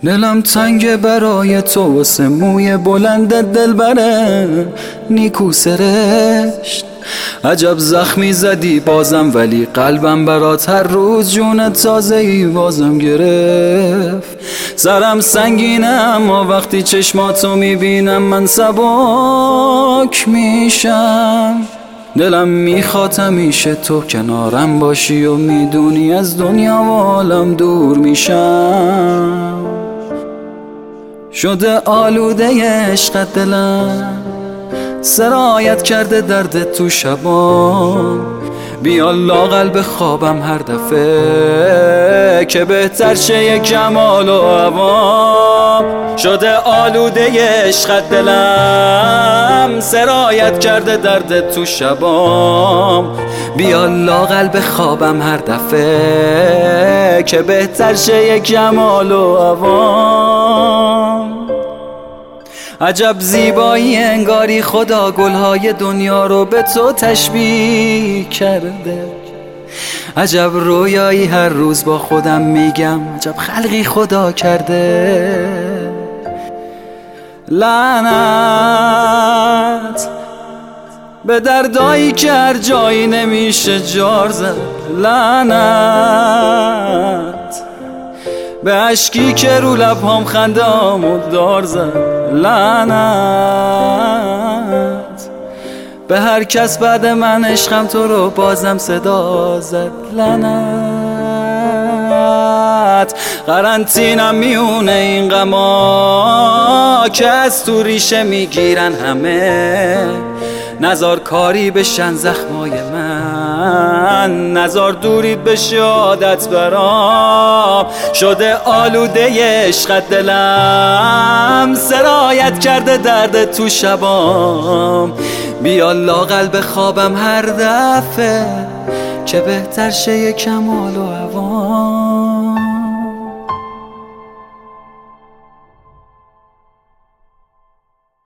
دلم تنگ برای تو واسه موی بلند دلبره نیکو سرشت. عجب زخمی زدی بازم ولی قلبم برات هر روز جون تازه ای بازم گرفت. سرم سنگینه اما وقتی چشماتو میبینم من سبک میشم. دلم میخواد همیشه تو کنارم باشی و میدونی از دنیا و عالم دور میشم. شده آلوده عشقت دلم، سرایت کرده درد تو شبام. بیا لااقل به خوابم هر دفعه که بهتر شه یک جمال و عوام. شده آلوده عشقت دلم، سرایت کرده درد تو شبام. بیا لااقل به خوابم هر دفعه که بهتر شه یک جمال و عوام. عجب زیبایی انگاری خدا گلهای دنیا رو به تو تشبیه کرده. عجب رویایی هر روز با خودم میگم عجب خلقی خدا کرده. لعنت به دردایی که هر جایی نمیشه جار زد. لعنت به عشقی که رو لبهام خنده‌امو دار زد. لعنت به هر کس بعد من عشقم تو رو بازم صدا زد. لعنت قرنطینم میونه این غما که از تو ریشه میگیرن همه. نزار کاری بشن زخمای من، نزار دورید بشه عادت برام. شده آلوده عشقت دلم، سرایت کرده درد تو شبام. بیا لااقل به خوابم هر دفعه که بهتر شه یک کمال و عوام.